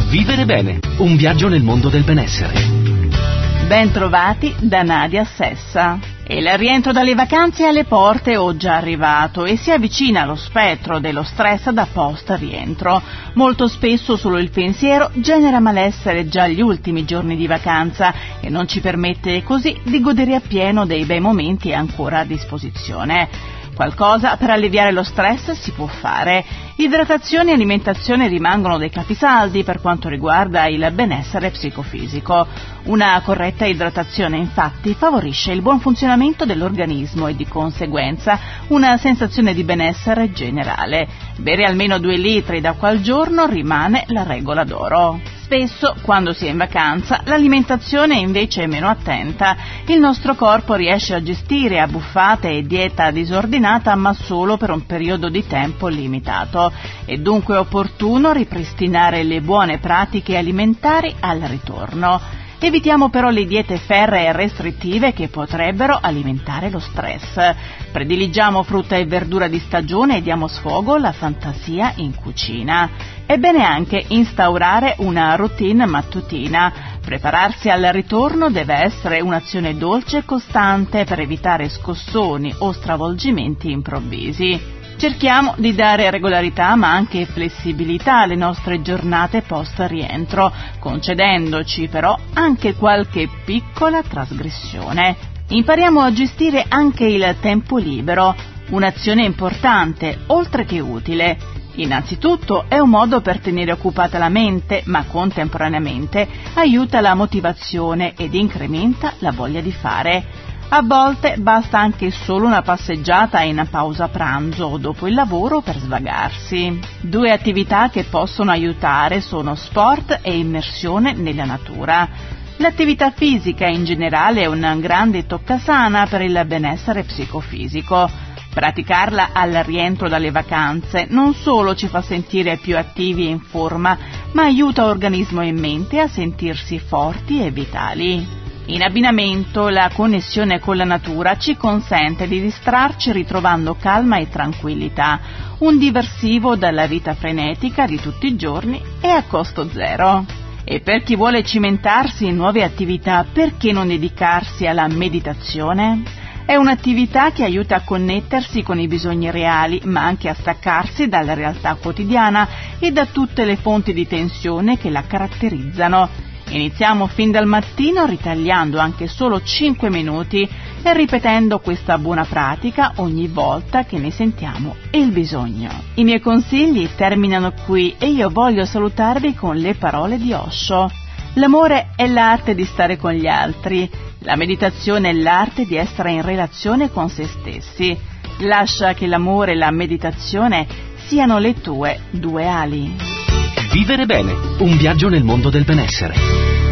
Vivere bene, un viaggio nel mondo del benessere. Ben trovati da Nadia Sessa. Il rientro dalle vacanze è alle porte o già arrivato e si avvicina lo spettro dello stress da post rientro. Molto spesso solo il pensiero genera malessere già agli ultimi giorni di vacanza e non ci permette così di godere appieno dei bei momenti ancora a disposizione. Qualcosa per alleviare lo stress si può fare. Idratazione e alimentazione rimangono dei capisaldi per quanto riguarda il benessere psicofisico. Una corretta idratazione infatti favorisce il buon funzionamento dell'organismo e di conseguenza una sensazione di benessere generale. Bere almeno 2 litri d'acqua al giorno rimane la regola d'oro. Spesso, quando si è in vacanza, l'alimentazione invece è meno attenta. Il nostro corpo riesce a gestire abbuffate e dieta disordinata, ma solo per un periodo di tempo limitato. È dunque opportuno ripristinare le buone pratiche alimentari al ritorno. Evitiamo però le diete ferree e restrittive che potrebbero alimentare lo stress. Prediligiamo frutta e verdura di stagione e diamo sfogo alla fantasia in cucina. È bene anche instaurare una routine mattutina. Prepararsi al ritorno deve essere un'azione dolce e costante per evitare scossoni o stravolgimenti improvvisi. Cerchiamo di dare regolarità ma anche flessibilità alle nostre giornate post rientro, concedendoci però anche qualche piccola trasgressione. Impariamo a gestire anche il tempo libero, un'azione importante, oltre che utile. Innanzitutto è un modo per tenere occupata la mente, ma contemporaneamente aiuta la motivazione ed incrementa la voglia di fare. A volte basta anche solo una passeggiata in pausa pranzo o dopo il lavoro per svagarsi. 2 attività che possono aiutare sono sport e immersione nella natura. L'attività fisica in generale è un grande toccasana per il benessere psicofisico. Praticarla al rientro dalle vacanze non solo ci fa sentire più attivi e in forma, ma aiuta organismo e mente a sentirsi forti e vitali. In abbinamento, la connessione con la natura ci consente di distrarci ritrovando calma e tranquillità, un diversivo dalla vita frenetica di tutti i giorni e a costo zero. E per chi vuole cimentarsi in nuove attività, perché non dedicarsi alla meditazione? È un'attività che aiuta a connettersi con i bisogni reali, ma anche a staccarsi dalla realtà quotidiana e da tutte le fonti di tensione che la caratterizzano. Iniziamo fin dal mattino ritagliando anche solo 5 minuti e ripetendo questa buona pratica ogni volta che ne sentiamo il bisogno. I miei consigli terminano qui e io voglio salutarvi con le parole di Osho. L'amore è l'arte di stare con gli altri, la meditazione è l'arte di essere in relazione con se stessi. Lascia che l'amore e la meditazione siano le tue 2 ali. Vivere bene, un viaggio nel mondo del benessere.